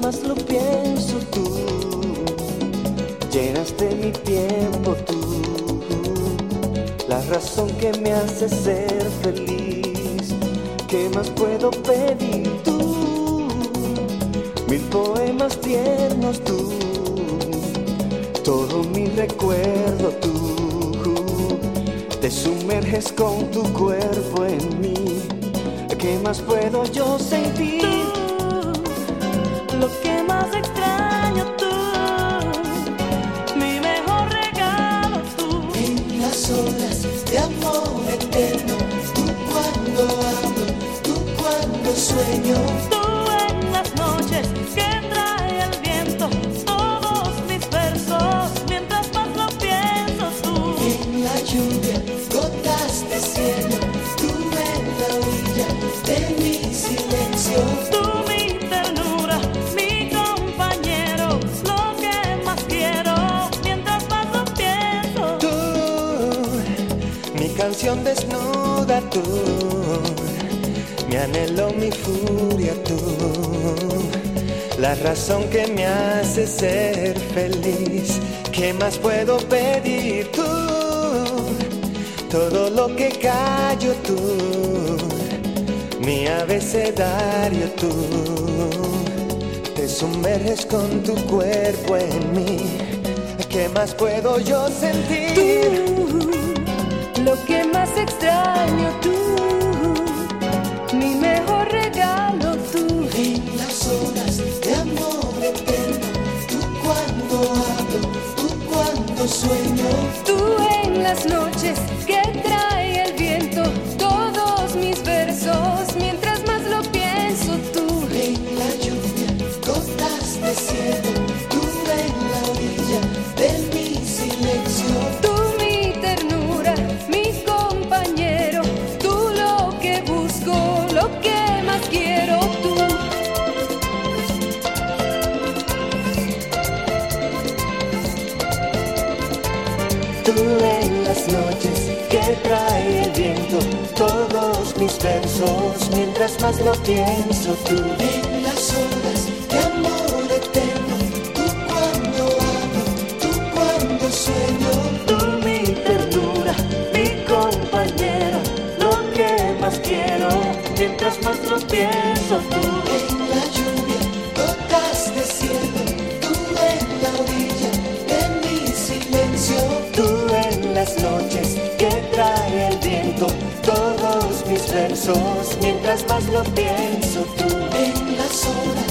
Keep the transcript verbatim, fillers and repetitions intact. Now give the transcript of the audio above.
más lo pienso tú, llenaste mi tiempo tú, la razón que me hace ser feliz. ¿Qué más puedo pedir tú? Mil poemas tiernos tú, todo mi recuerdo tú, te sumerges con tu cuerpo en mí. ¿Qué más puedo yo sentir? Tú, lo que más extraño tú, mi mejor regalo tú. En las olas de amor eterno, tú cuando hablo, tú cuando sueño. Tú en las noches que trae el viento todos mis versos, mientras más lo pienso tú. En la lluvia, gotas de cielo, tú en la orilla de mi silencio. Tú mi ternura, mi compañero, lo que más quiero, mientras más lo pienso. Tú, mi canción desnuda tú, mi anhelo, mi furia tú, la razón que me hace ser feliz. ¿Qué más puedo pedir tú? Todo lo que callo tú, mi abecedario tú, te sumerges con tu cuerpo en mí. ¿Qué más puedo yo sentir? Tú, lo que más extraño tú, mi mejor regalo tú. En las olas de amor eterno, tú cuando hablo, tú cuando sueño. Tú en las noches que trae el viento todos mis versos, mientras más lo pienso tú. En la lluvia, gotas de cielo, tú en la orilla de mi silencio. Tú mi ternura, mi compañero, tú lo que busco, lo que más quiero tú. Tú en las noches que trae el viento todos mis versos, mientras más lo pienso tú. En las olas de amor eterno, tú cuando hablo, tú cuando sueño. Tú mi ternura, mi compañero, lo que más quiero, mientras más lo pienso tú. En la lluvia, gotas de cielo, tú en la orilla de mi silencio. Tú en las noches que trae el viento todos mis versos, mientras más lo pienso tú. En las olas